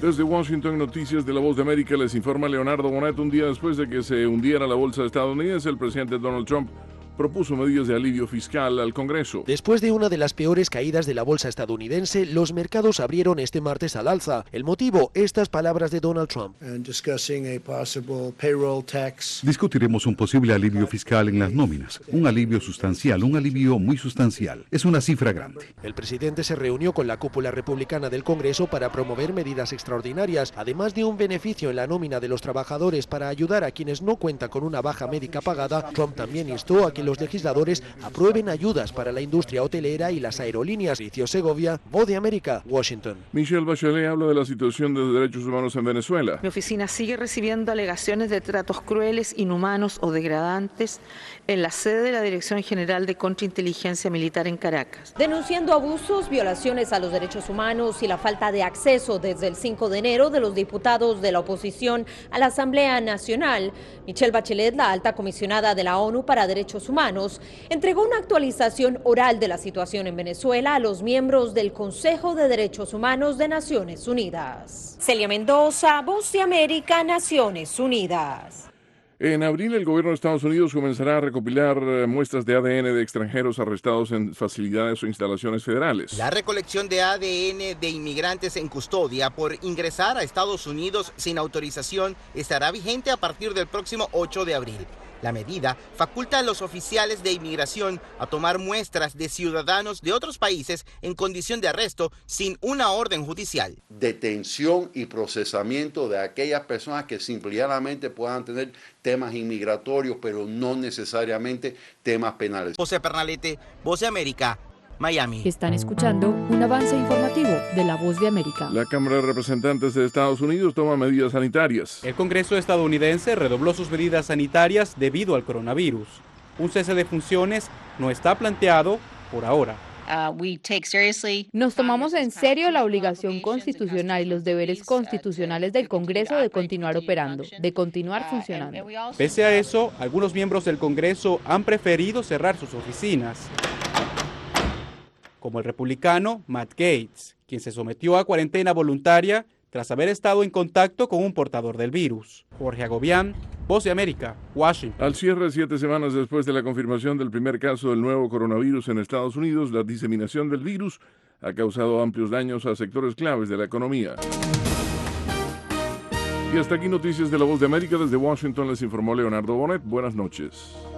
Desde Washington, noticias de La Voz de América, les informa Leonardo Bonet. Un día después de que se hundiera la bolsa estadounidense, el presidente Donald Trump propuso medidas de alivio fiscal al Congreso. Después de una de las peores caídas de la bolsa estadounidense, los mercados abrieron este martes al alza. El motivo, estas palabras de Donald Trump. Discutiremos un posible alivio fiscal en las nóminas. Un alivio sustancial, un alivio muy sustancial. Es una cifra grande. El presidente se reunió con la cúpula republicana del Congreso para promover medidas extraordinarias, además de un beneficio en la nómina de los trabajadores para ayudar a quienes no cuentan con una baja médica pagada. Trump también instó a que los legisladores aprueben ayudas para la industria hotelera y las aerolíneas. Mauricio Segovia, Voz de América, Washington. Michelle Bachelet habla de la situación de derechos humanos en Venezuela. Mi oficina sigue recibiendo alegaciones de tratos crueles, inhumanos o degradantes en la sede de la Dirección General de Contrainteligencia Militar en Caracas. Denunciando abusos, violaciones a los derechos humanos y la falta de acceso desde el 5 de enero de los diputados de la oposición a la Asamblea Nacional, Michelle Bachelet, la alta comisionada de la ONU para Derechos Humanos, entregó una actualización oral de la situación en Venezuela a los miembros del Consejo de Derechos Humanos de Naciones Unidas. Celia Mendoza, Voz de América, Naciones Unidas. En abril, el gobierno de Estados Unidos comenzará a recopilar muestras de ADN de extranjeros arrestados en facilidades o instalaciones federales. La recolección de ADN de inmigrantes en custodia por ingresar a Estados Unidos sin autorización estará vigente a partir del próximo 8 de abril. La medida faculta a los oficiales de inmigración a tomar muestras de ciudadanos de otros países en condición de arresto sin una orden judicial. Detención y procesamiento de aquellas personas que simplemente puedan tener temas inmigratorios, pero no necesariamente temas penales. José Pernalete, Voz de América, Miami. Están escuchando un avance informativo de La Voz de América. La Cámara de Representantes de Estados Unidos toma medidas sanitarias. El Congreso estadounidense redobló sus medidas sanitarias debido al coronavirus. Un cese de funciones no está planteado por ahora. Nos tomamos en serio la obligación constitucional y los deberes constitucionales del Congreso de continuar operando, de continuar funcionando. Pese a eso, algunos miembros del Congreso han preferido cerrar sus oficinas, como el republicano Matt Gaetz, quien se sometió a cuarentena voluntaria tras haber estado en contacto con un portador del virus. Jorge Agobián, Voz de América, Washington. Al cierre, 7 semanas después de la confirmación del primer caso del nuevo coronavirus en Estados Unidos, la diseminación del virus ha causado amplios daños a sectores claves de la economía. Y hasta aquí noticias de La Voz de América. Desde Washington les informó Leonardo Bonet. Buenas noches.